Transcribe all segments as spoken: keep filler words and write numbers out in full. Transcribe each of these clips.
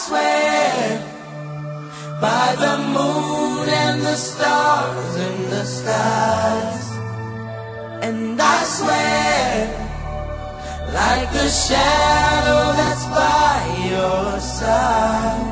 swear by the moon and the stars in the skies. And I swear like the shadow that's by your side.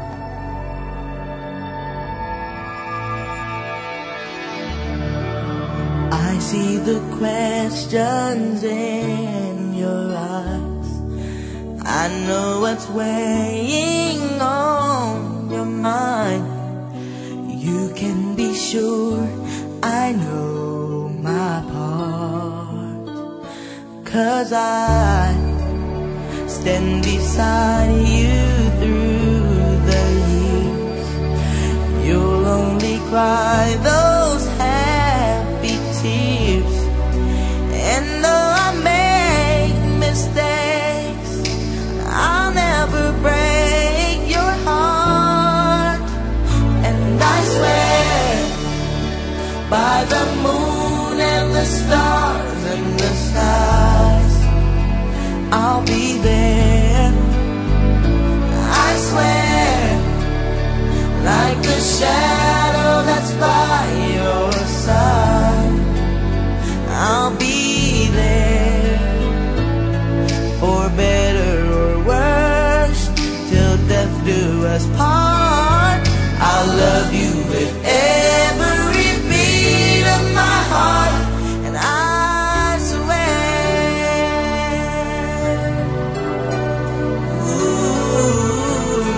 I see the questions in your eyes. I know what's weighing on your mind. You can be sure I know my part, 'cause I stand beside you through the years. You'll only cry those happy tears. And though I make mistakes, I'll never break your heart. And I swear by the moon and the stars in the skies, I'll be there. I swear like the shadow that's by your side, I'll be there. For better or worse, till death do us part. I'll love you with every beat of my heart. And I swear, ooh,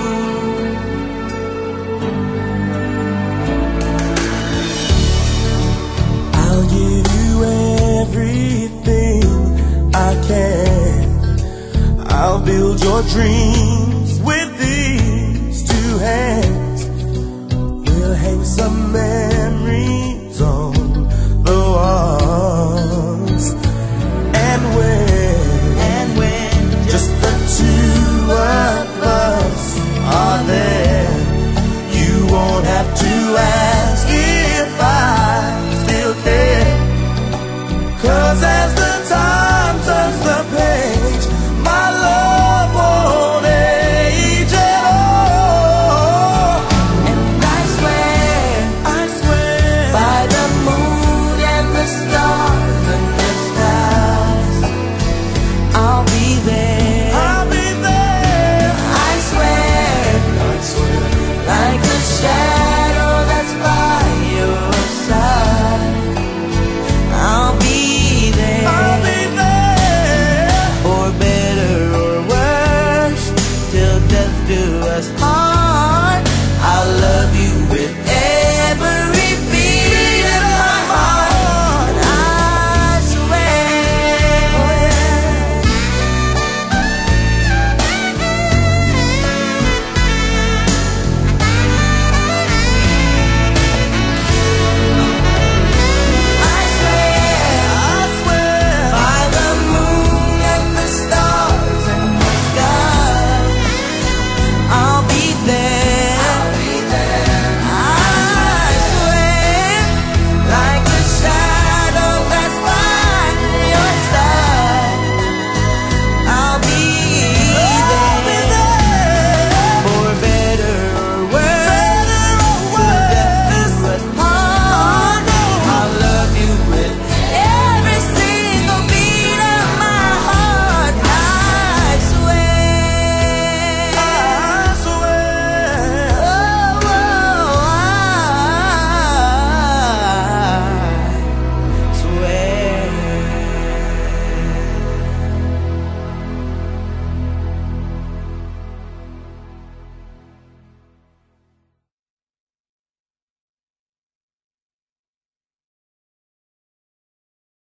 I'll give you everything I can. I'll build your dreams with these two hands. We'll hang some memories on the walls. And when, and when just the two of us are there, you won't have to ask if I still care. 'Cause as the time turns the page, my love won't age at all. And I swear, I swear by the moon and the stars and the skies, I'll be there. I'll be there. I swear, I swear like the shadow that's by your side, I'll be there. I'll be there. For better or worse, till death do us part. I'll love you with